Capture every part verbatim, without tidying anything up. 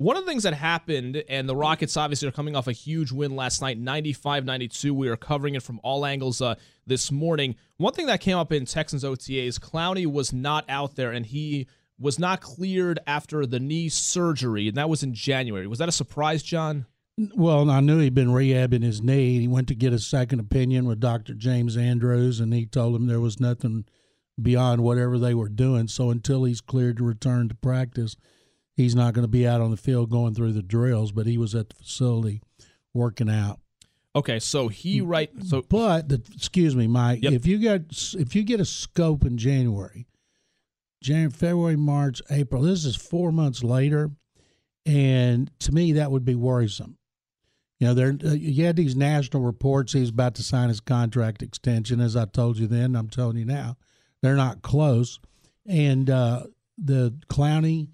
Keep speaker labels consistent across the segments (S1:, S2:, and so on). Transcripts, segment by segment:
S1: one of the things that happened, and the Rockets obviously are coming off a huge win last night, ninety-five ninety-two. We are covering it from all angles uh, this morning. One thing that came up in Texans O T As, Clowney was not out there, and he was not cleared after the knee surgery, and that was in January. Was that a surprise, John?
S2: Well, I knew he'd been rehabbing his knee. He went to get a second opinion with Doctor James Andrews, and he told him there was nothing beyond whatever they were doing. So until he's cleared to return to practice, he's not going to be out on the field going through the drills, but he was at the facility working out.
S1: Okay, so he right so
S2: but the, excuse me, Mike,
S1: yep.
S2: if you get if you get a scope in January, January, February, March, April, this is four months later, and to me that would be worrisome. You know, there uh, you had these national reports he's about to sign his contract extension. As I told you then, I'm telling you now, they're not close. And uh, the Clowney,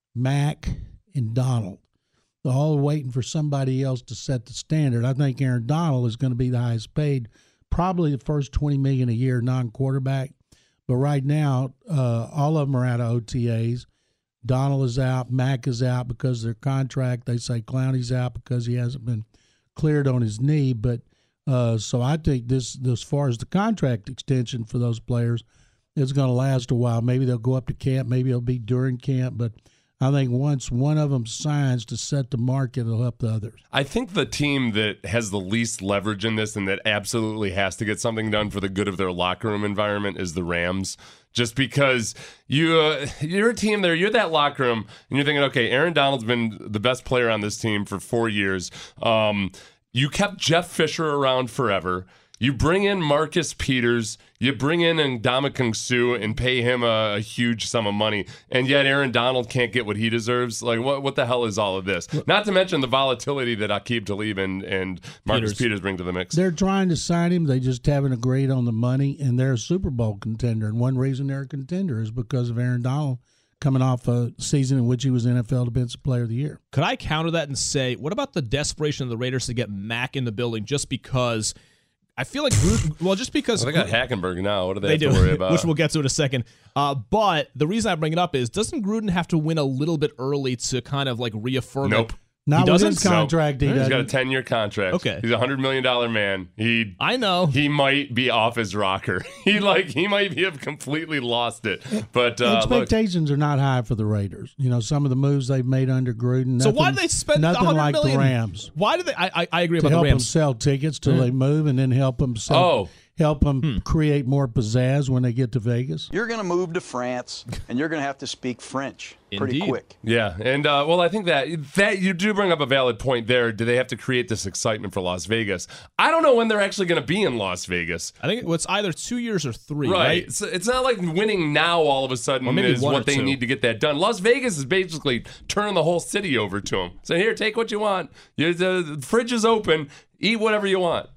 S2: Mack, and Donald, they're all waiting for somebody else to set the standard. I think Aaron Donald is going to be the highest paid, probably the first twenty million dollars a year non-quarterback. But right now, uh, all of them are out of O T As. Donald is out. Mack is out because of their contract. They say Clowney's out because he hasn't been cleared on his knee. But uh, so I think this, as far as the contract extension for those players, it's going to last a while. Maybe they'll go up to camp. Maybe it'll be during camp. But I think once one of them signs to set the market, it'll help the others.
S3: I think the team that has the least leverage in this and that absolutely has to get something done for the good of their locker room environment is the Rams. Just because you, uh, you're a team there, you're that locker room, and you're thinking, okay, Aaron Donald's been the best player on this team for four years. Um, you kept Jeff Fisher around forever. You bring in Marcus Peters, you bring in Ndamukong Suh and pay him a, a huge sum of money, and yet Aaron Donald can't get what he deserves. Like, what what the hell is all of this? Not to mention the volatility that Aqib Talib and, and Marcus Peters. Peters bring to the mix.
S2: They're trying to sign him. They just haven't agreed on the money, and they're a Super Bowl contender. And one reason they're a contender is because of Aaron Donald coming off a season in which he was N F L Defensive Player of the Year.
S1: Could I counter that and say, what about the desperation of the Raiders to get Mack in the building just because – I feel like Gruden, well, just because
S3: well, they got Hackenberg now. What do they,
S1: they
S3: have
S1: do,
S3: to worry about?
S1: Which we'll get to in a second. Uh, but the reason I bring it up is, doesn't Gruden have to win a little bit early to kind of like reaffirm
S3: nope.
S1: it?
S2: Not
S1: he
S2: with
S1: doesn't?
S2: his contract.
S3: No.
S2: He
S3: He's got a ten-year contract.
S1: Okay,
S3: he's a hundred million dollar man. He,
S1: I know,
S3: he might be off his rocker. He like he might be have completely lost it. But uh,
S2: expectations
S3: look,
S2: are not high for the Raiders. You know, some of the moves they've made under Gruden. Nothing,
S1: so why do they spend
S2: nothing
S1: one hundred
S2: like
S1: million?
S2: The Rams?
S1: Why do they? I I, I agree
S2: to
S1: about
S2: help
S1: the Rams.
S2: them sell tickets till mm. they move, and then help them sell.
S3: Oh.
S2: Help them hmm. create more pizzazz when they get to Vegas.
S4: You're going to move to France, and you're going to have to speak French pretty
S1: Indeed.
S4: quick.
S3: Yeah, and uh, well, I think that that you do bring up a valid point there. Do they have to create this excitement for Las Vegas? I don't know when they're actually going to be in Las Vegas.
S1: I think it's either two years or three, right?
S3: Right. It's, it's not like winning now all of a sudden is what they
S1: two.
S3: need to get that done. Las Vegas is basically turning the whole city over to them. So here, take what you want. You, the fridge is open. Eat whatever you want.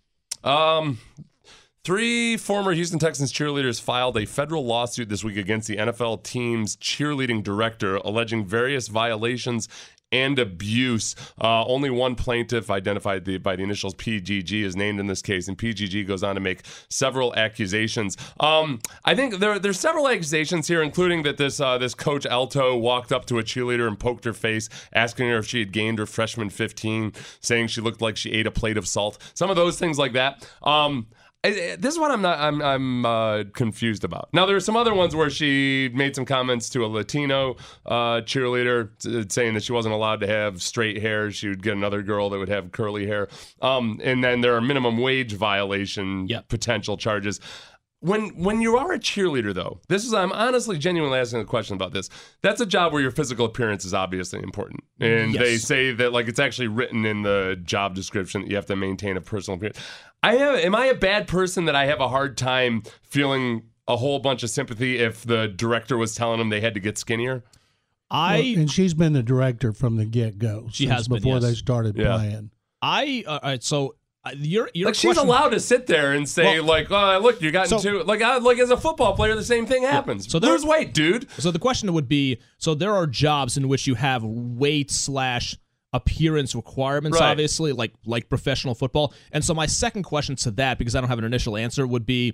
S3: Um... Three former Houston Texans cheerleaders filed a federal lawsuit this week against the N F L team's cheerleading director, alleging various violations and abuse. Uh, only one plaintiff, identified the, by the initials P G G, is named in this case, and P G G goes on to make several accusations. Um, I think there there's several accusations here, including that this uh, this coach Alto walked up to a cheerleader and poked her face, asking her if she had gained her freshman fifteen, saying she looked like she ate a plate of salt. Some of those things like that. Um, This is what I'm not. I'm. I'm uh, confused about. Now there are some other ones where she made some comments to a Latino uh, cheerleader, t- saying that she wasn't allowed to have straight hair. She would get another girl that would have curly hair. Um, and then there are minimum wage violation
S1: yep.
S3: potential charges. When when you are a cheerleader, though, this is I'm honestly genuinely asking a question about this. That's a job where your physical appearance is obviously important, and
S1: yes.
S3: they say that like it's actually written in the job description that you have to maintain a personal appearance. I have. Am I a bad person that I have a hard time feeling a whole bunch of sympathy if the director was telling them they had to get skinnier?
S1: I
S2: well, and she's been the director from the get go.
S1: She has been,
S2: before
S1: yes.
S2: they started
S3: yeah.
S2: playing.
S1: I uh, all right, so. Uh, your, your
S3: like she's
S1: question,
S3: allowed to sit there and say,
S1: well,
S3: like, oh, look, you got
S1: so,
S3: into like, I, like as a football player, the same thing happens.
S1: Yeah, so
S3: lose weight, dude.
S1: So the question would be, so there are jobs in which you have weight slash appearance requirements,
S3: right.
S1: obviously, like like professional football. And so my second question to that, because I don't have an initial answer, would be,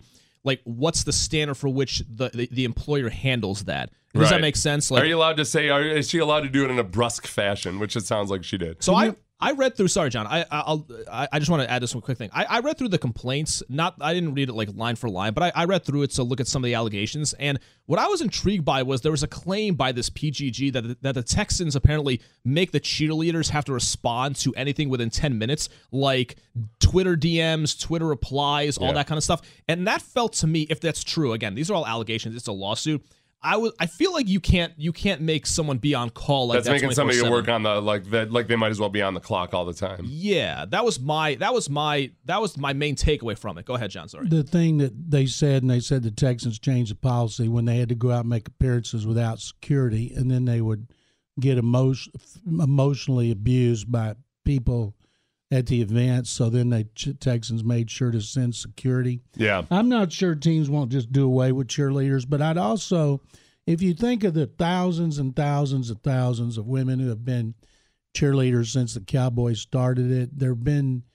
S1: like what's the standard for which the the, the employer handles that? Does
S3: Right.
S1: that make sense? Like,
S3: are you allowed to say? Are, is she allowed to do it in a brusque fashion? Which it sounds like she did.
S1: So I, I read through. Sorry, John. I I'll I, I just want to add this one quick thing. I, I read through the complaints. Not I didn't read it like line for line, but I, I read through it to look at some of the allegations. And what I was intrigued by was there was a claim by this P G G that the, that the Texans apparently make the cheerleaders have to respond to anything within ten minutes, like Twitter D Ms, Twitter replies, all
S3: Yeah.
S1: that kind of stuff. And that felt to me, if that's true, again, these are all allegations. It's a lawsuit. I was. I feel like you can't. You can't make someone be on call like
S3: That's
S1: that
S3: making somebody
S1: twenty-four seven.
S3: work on the like that. Like they might as well be on the clock all the time.
S1: Yeah, that was my. That was my. That was my main takeaway from it. Go ahead, John. Sorry.
S2: The thing that they said, and they said the Texans changed the policy when they had to go out and make appearances without security, and then they would get emotion, emotionally abused by people at the events. So then the Texans made sure to send security.
S3: Yeah.
S2: I'm not sure teams won't just do away with cheerleaders, but I'd also, if you think of the thousands and thousands and thousands of women who have been cheerleaders since the Cowboys started it, there have been,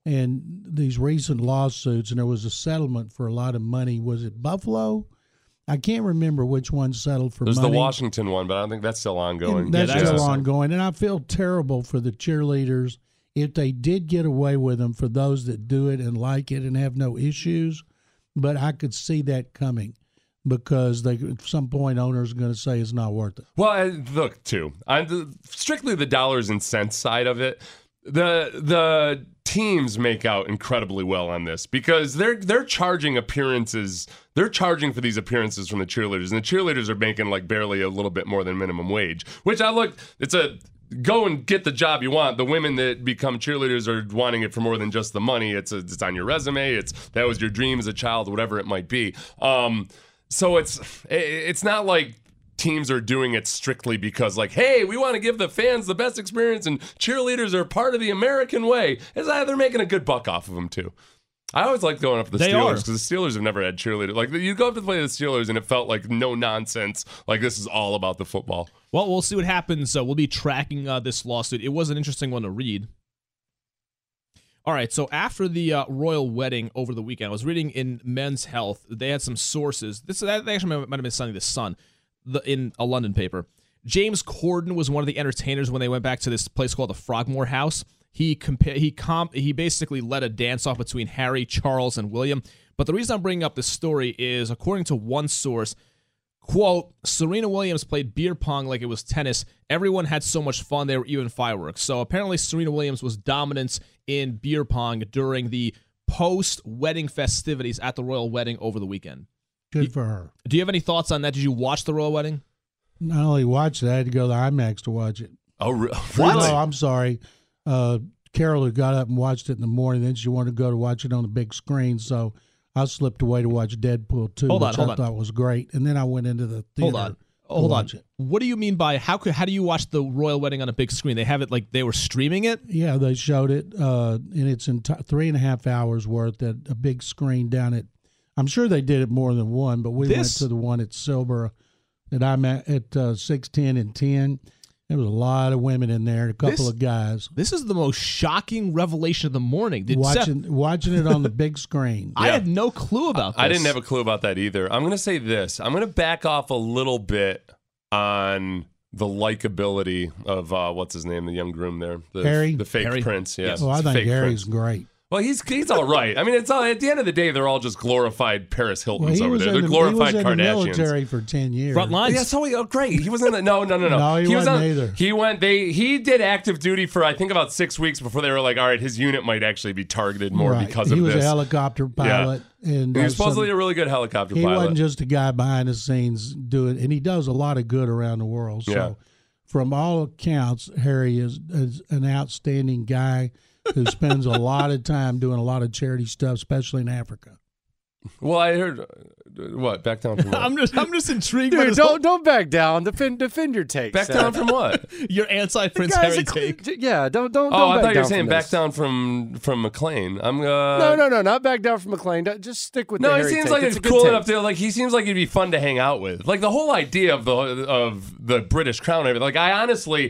S2: and these recent lawsuits, and there was a settlement for a lot of money. Was it Buffalo? I can't remember which one settled for
S3: There's
S2: money.
S3: the Washington one, but I don't think that's still ongoing.
S2: And that's
S1: Yeah, that's
S2: still
S1: awesome.
S2: ongoing. And I feel terrible for the cheerleaders if they did get away with them, for those that do it and like it and have no issues. But I could see that coming because they, at some point owners are going to say it's not worth it.
S3: Well, I, look, too, on the, strictly the dollars and cents side of it, the the teams make out incredibly well on this because they're they're charging appearances. They're charging for these appearances from the cheerleaders, and the cheerleaders are making like barely a little bit more than minimum wage. Which I look, it's a go and get the job you want. The women that become cheerleaders are wanting it for more than just the money. It's a, it's on your resume. It's that was your dream as a child, whatever it might be. Um, so it's it's not like teams are doing it strictly because like, hey, we want to give the fans the best experience and cheerleaders are part of the American way. It's like they're making a good buck off of them too. I always like going up to the
S1: They
S3: Steelers
S1: are.
S3: because the Steelers have never had cheerleaders. Like you go up to play the Steelers and it felt like no nonsense. Like this is all about the football.
S1: Well, we'll see what happens. Uh, we'll be tracking uh, this lawsuit. It was an interesting one to read. All right, so after the uh, royal wedding over the weekend, I was reading in Men's Health. They had some sources. This that actually might have been Sunday the Sun, the, in a London paper. James Corden was one of the entertainers when they went back to this place called the Frogmore House. He compa- he comp- he basically led a dance-off between Harry, Charles, and William. But the reason I'm bringing up this story is, according to one source, quote, Serena Williams played beer pong like it was tennis. Everyone had so much fun, there were even fireworks. So apparently Serena Williams was dominant in beer pong during the post-wedding festivities at the royal wedding over the weekend.
S2: Good for her.
S1: Do you have any thoughts on that? Did you watch the royal wedding?
S2: Not only watch it, I had to go to the IMAX to watch it.
S3: Oh, re-
S1: What?
S3: really?
S2: No, I'm sorry. Uh, Carol had got up and watched it in the morning. Then she wanted to go to watch it on the big screen, so I slipped away to watch Deadpool two,
S1: Hold on,
S2: which
S1: hold
S2: I
S1: on.
S2: thought was great. And then I went into the theater.
S1: Hold on.
S2: to
S1: Hold on.
S2: watch it.
S1: What do you mean by how could how do you watch the royal wedding on a big screen? They have it like they were streaming it?
S2: Yeah, they showed it, uh, and it's in t- three and a half hours worth at a big screen down at. I'm sure they did it more than one, but we went
S1: This-
S2: to the one at Silver, that I'm at at uh, six, ten, and ten. There was a lot of women in there, a couple
S1: This-
S2: of guys
S1: This is the most shocking revelation of the morning. Did Seth-
S2: watching watching it on the big screen.
S1: I
S3: Yeah.
S1: had no clue about this.
S3: I didn't have a clue about that either. I'm going to say this. I'm going to back off a little bit on the likability of uh, what's his name, the young groom there, the,
S2: Harry?
S3: the fake
S1: Harry?
S3: prince. Yeah,
S1: Yes.
S2: Oh, I
S3: it's a
S2: think
S3: fake
S2: Harry's
S3: prince.
S2: great.
S3: Well, he's he's all right. I mean, it's all at the end of the day, they're all just glorified Paris Hiltons
S2: Well, he
S3: over
S2: was,
S3: there.
S2: in
S3: They're
S2: the, he
S3: glorified
S2: was in the
S3: Kardashians.
S2: military for ten years.
S1: Front lines.
S3: Yeah, so he, oh, great. He was in the no, no, no, no.
S2: No, he
S3: was
S2: wasn't
S3: on,
S2: either.
S3: He went. They he did active duty for I think about six weeks before they were like, all right, his unit might actually be targeted more
S2: Right.
S3: because
S2: he
S3: of
S2: was
S3: this.
S2: a helicopter pilot, and
S3: he
S2: uh,
S3: was supposedly
S2: some-
S3: a really good helicopter
S2: he
S3: pilot.
S2: wasn't just a guy behind the scenes doing, and he does a lot of good around the world. So,
S3: Yeah.
S2: from all accounts, Harry is, is an outstanding guy who spends a lot of time doing a lot of charity stuff, especially in Africa.
S3: Well, I heard uh, what back down from what?
S1: I'm just I'm just intrigued by
S5: Dude,
S1: this
S5: don't
S1: whole-
S5: don't back down. Defend defend your take.
S3: back
S5: Seth.
S3: down from what?
S1: your anti Prince
S5: Guys,
S1: Harry
S5: a-
S1: take.
S5: Yeah, don't don't.
S3: Oh,
S5: don't
S3: I
S5: back
S3: thought you were
S5: down
S3: saying
S5: from
S3: back
S5: this.
S3: down from from McLean. I'm uh,
S5: No, no, no, not back down from McLean. Don't- Just stick with.
S3: No,
S5: the
S3: he
S5: Harry
S3: seems
S5: take.
S3: like
S5: It's
S3: it's
S5: a good
S3: cool
S5: take.
S3: enough to like. He seems like he'd be fun to hang out with. Like the whole idea of the of the British crown. And everything. Like I honestly,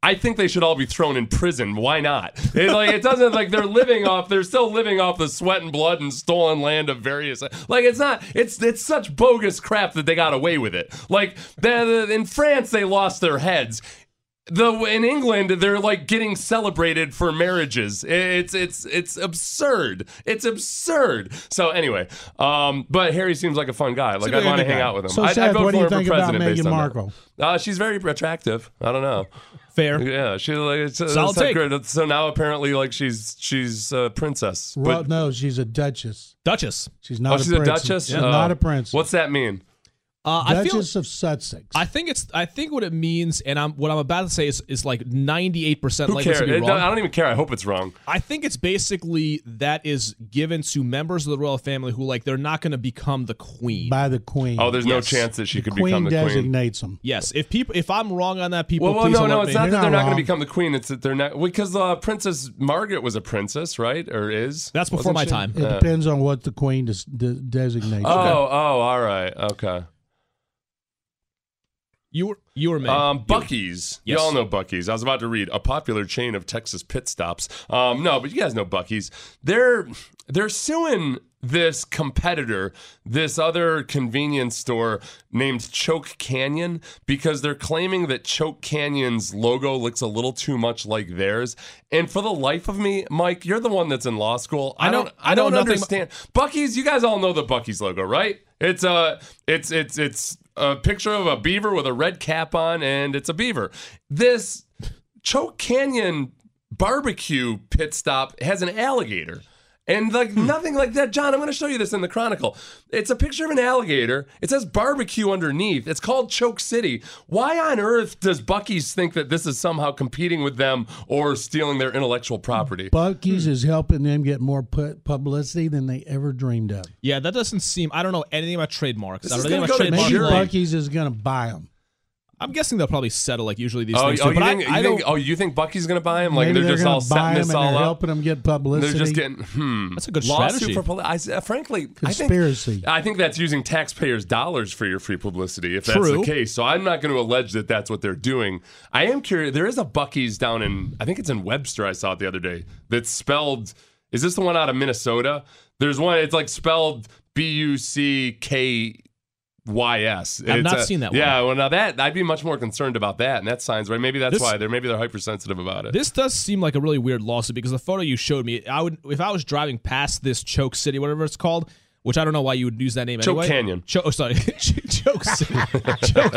S3: I think they should all be thrown in prison. Why not? It, like it doesn't like they're living off. They're still living off the sweat and blood and stolen land of various. Like it's not. It's it's such bogus crap that they got away with it. Like the, the, in France, they lost their heads. The in England, they're like getting celebrated for marriages. It's it's it's absurd. It's absurd. So anyway, um, but Harry seems like a fun guy. Like I want to hang out with him.
S2: So
S3: I,
S2: Seth,
S3: I vote
S2: what do
S3: for
S2: you
S3: him for
S2: think about
S3: president based
S2: Meghan
S3: on
S2: Markle?
S3: that. Uh, she's very attractive. I don't know.
S1: Fair.
S3: Yeah, she like it's, it's
S1: Solid
S3: not
S1: take.
S3: great. So now apparently like she's she's a princess.
S2: Well,
S3: But,
S2: no, she's a duchess.
S1: Duchess.
S2: She's not
S3: oh,
S2: a
S3: she's a
S2: princess.
S3: duchess.
S2: She's
S3: Uh,
S2: not a princess.
S3: What's that mean?
S1: Uh, I feel.
S2: Duchess of Sussex.
S1: I think it's. I think what it means, and I'm what I'm about to say is is like ninety-eight percent
S3: Who
S1: likely
S3: cares?
S1: to be
S3: It-
S1: wrong.
S3: I don't even care. I hope it's wrong.
S1: I think it's basically that is given to members of the royal family who like they're not going to become the queen.
S2: by the queen.
S3: Oh, there's no
S1: Yes.
S3: chance that she
S2: the
S3: could
S2: queen
S3: become the queen.
S2: designates them.
S1: Yes, if people, if I'm wrong on that, people,
S3: Well, well
S1: please
S3: no, no,
S1: alert
S3: it's
S1: me.
S3: not
S2: You're
S3: that they're
S2: not
S3: not going to
S2: wrong.
S3: become the queen. It's that they're not because uh, Princess Margaret was a princess, right? Or is?
S1: That's before
S3: Wasn't
S1: my
S3: she?
S1: time.
S2: It
S3: Yeah.
S2: depends on what the queen des- de- designates.
S3: Oh, oh, all right, okay.
S1: You were, you were me.
S3: Um, Buc-ee's.
S1: Yes.
S3: You all know Buc-ee's. I was about to read a popular chain of Texas pit stops. Um, no, but you guys know Buc-ee's. They're they're suing this competitor, this other convenience store named Choke Canyon, because they're claiming that Choke Canyon's logo looks a little too much like theirs. And for the life of me, Mike, you're the one that's in law school. I,
S1: I know-
S3: don't.
S1: I
S3: I
S1: know
S3: don't
S1: nothing-
S3: understand. Buc-ee's. You guys all know the Buc-ee's logo, right? It's uh it's it's it's a picture of a beaver with a red cap on, and it's a beaver. This Choke Canyon barbecue pit stop has an alligator. And like nothing like that. John, I'm going to show you this in the Chronicle. It's a picture of an alligator. It says barbecue underneath. It's called Choke City. Why on earth does Buc-ee's think that this is somehow competing with them or stealing their intellectual property?
S2: Buc-ee's is helping them get more pu- publicity than they ever dreamed of.
S1: yeah, that doesn't seem. I don't know anything about trademarks.
S3: This
S1: I
S3: is
S1: don't know
S3: gonna
S1: anything
S3: go
S1: about
S3: to
S2: Maybe
S1: trademarks.
S3: jury.
S2: Buc-ee's is going to buy them.
S1: I'm guessing they'll probably settle like usually these
S3: Oh,
S1: things
S3: oh,
S1: too.
S3: you
S1: But
S3: think,
S1: I, I
S3: you
S1: don't.
S3: think, oh, you think Buc-ee's going to buy them? Like
S2: Maybe
S3: they're, just
S2: gonna
S3: all
S2: buy
S3: setting
S2: them
S3: this
S2: and
S3: all
S2: they're
S3: up?
S2: helping them get publicity.
S3: They're just getting, hmm.
S1: That's a good
S3: Lawsuit
S1: strategy.
S3: for poli- I, uh, frankly,
S2: Conspiracy.
S3: I think, I think that's using taxpayers' dollars for your free publicity, if that's
S1: True.
S3: the case. So I'm not going to allege that that's what they're doing. I am curious. There is a Buc-ee's down in, I think it's in Webster, I saw it the other day, that's spelled, is this the one out of Minnesota? There's one, it's like spelled B U C K Y S.
S1: I've
S3: It's
S1: not
S3: a-
S1: seen that one.
S3: Yeah, well, now that, I'd be much more concerned about that, and that signs right. Maybe that's
S1: This-
S3: why they're, maybe they're hypersensitive about it.
S1: This does seem like a really weird lawsuit because the photo you showed me, I would if I was driving past this Choke City, whatever it's called, which I don't know why you would use that name
S3: Choke
S1: anyway.
S3: Canyon.
S1: Cho- oh, sorry, Choke City. Choke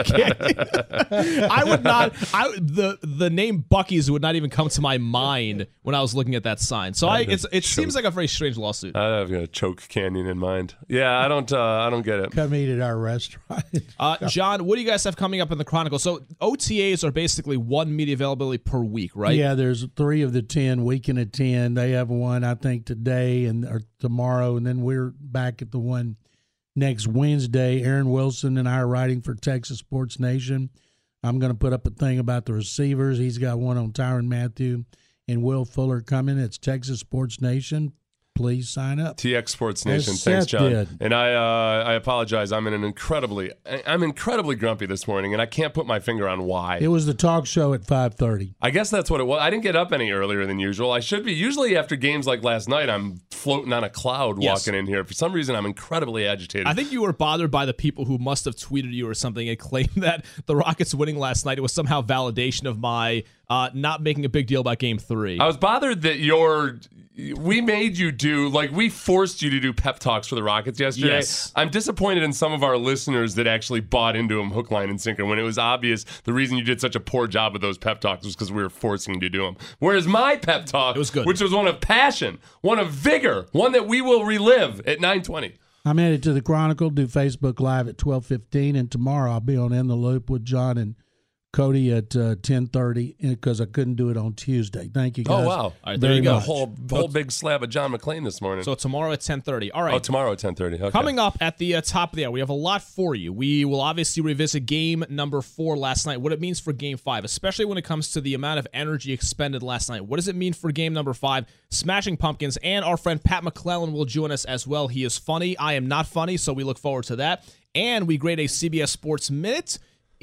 S1: Canyon. I would not. I the the name Buc-ee's would not even come to my mind when I was looking at that sign. So I, it's it seems like a very strange lawsuit.
S3: I've got a Choke Canyon in mind. Yeah, I don't. Uh, I don't get it.
S2: Come eat at our restaurant.
S1: Uh, John, what do you guys have coming up in the Chronicle? So O T As are basically one media availability per week, right?
S2: Yeah, there's three of the ten. We can attend. They have one, I think, today and or tomorrow, and then we're back at the one next Wednesday. Aaron Wilson and I are writing for Texas Sports Nation. I'm going to put up a thing about the receivers. He's got one on Tyrann Mathieu and Will Fuller coming. It's Texas Sports Nation. Please sign up.
S3: T X Sports
S2: As
S3: Nation. Thanks,
S2: Seth
S3: John.
S2: did.
S3: And I, uh, I apologize. I'm in an incredibly, I'm incredibly grumpy this morning, and I can't put my finger on why.
S2: It was the talk show at five thirty.
S3: I guess that's what it was. I didn't get up any earlier than usual. I should be. Usually after games like last night, I'm floating on a cloud
S1: Yes.
S3: walking in here. For some reason, I'm incredibly agitated.
S1: I think you were bothered by the people who must have tweeted you or something and claimed that the Rockets winning last night, it was somehow validation of my uh, not making a big deal about game three.
S3: I was bothered that your we made you do like we forced you to do pep talks for the Rockets yesterday.
S1: Yes.
S3: I'm disappointed in some of our listeners that actually bought into them hook, line, and sinker when it was obvious the reason you did such a poor job with those pep talks was because we were forcing you to do them. Whereas my pep talk,
S1: It was good.
S3: which was one of passion, one of vigor, one that we will relive at nine twenty.
S2: I'm headed to the Chronicle, do Facebook Live at twelve fifteen, and tomorrow I'll be on In the Loop with John and Cody at uh, ten thirty because I couldn't do it on Tuesday. Thank you, guys.
S3: Oh wow!
S1: All right, there
S2: very
S1: you go.
S3: A
S2: much.
S3: whole whole big slab of John McClain this morning.
S1: So tomorrow at ten thirty. All right.
S3: oh, tomorrow at ten thirty. Okay.
S1: Coming up at the uh, top of the hour, we have a lot for you. We will obviously revisit game number four last night, what it means for game five, especially when it comes to the amount of energy expended last night. What does it mean for game number five? Smashing Pumpkins, and our friend Pat McClellan will join us as well. He is funny. I am not funny, so we look forward to that. And we grade a C B S Sports Minute.